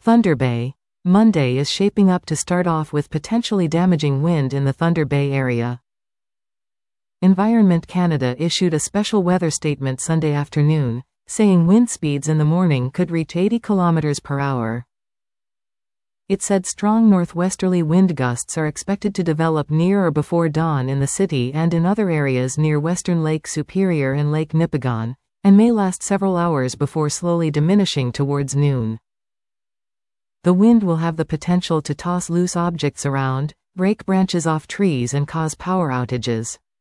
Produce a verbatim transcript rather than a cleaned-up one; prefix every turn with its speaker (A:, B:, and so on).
A: Thunder Bay. Monday is shaping up to start off with potentially damaging wind in the Thunder Bay area. Environment Canada issued a special weather statement Sunday afternoon, saying wind speeds in the morning could reach eighty kilometers per hour. It said strong northwesterly wind gusts are expected to develop near or before dawn in the city and in other areas near western Lake Superior and Lake Nipigon, and may last several hours before slowly diminishing towards noon. The wind will have the potential to toss loose objects around, break branches off trees and cause power outages.